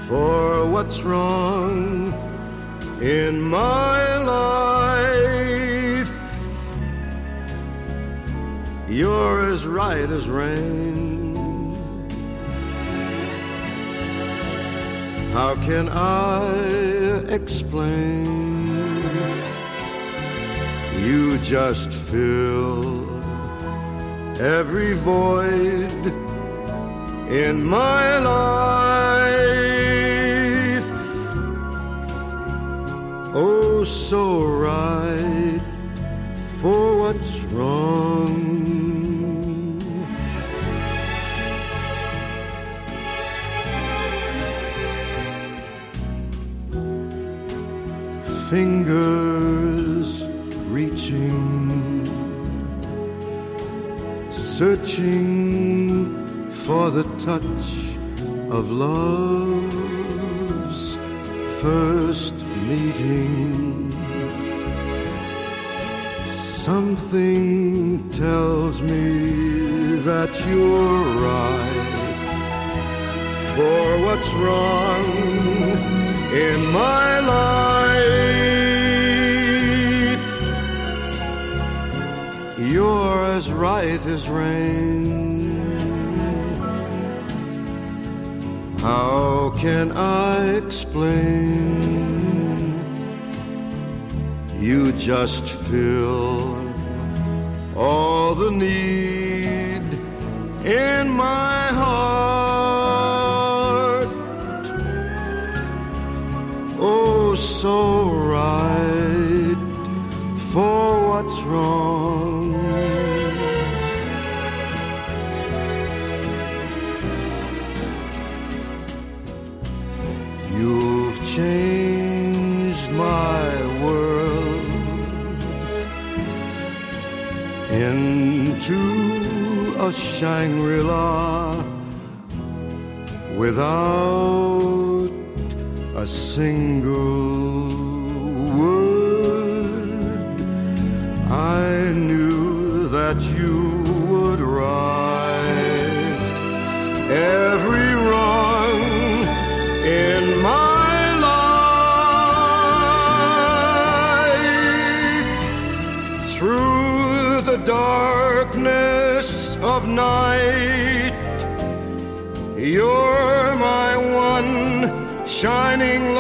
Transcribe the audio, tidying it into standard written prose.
for what's wrong in my life. You're as right as rain. How can I explain? You just fill every void in my life. Oh, so right for what's wrong. Fingers reaching, searching for the touch of love's first meeting. Something tells me that you're right for what's wrong in my life. You're as right as rain. How can I explain? You just fill all the need in my heart. Oh, so right for what's wrong. You've changed my world into a Shangri-La without a single word. I knew that you would right every wrong in my life. Through the darkness of night, you're my one shining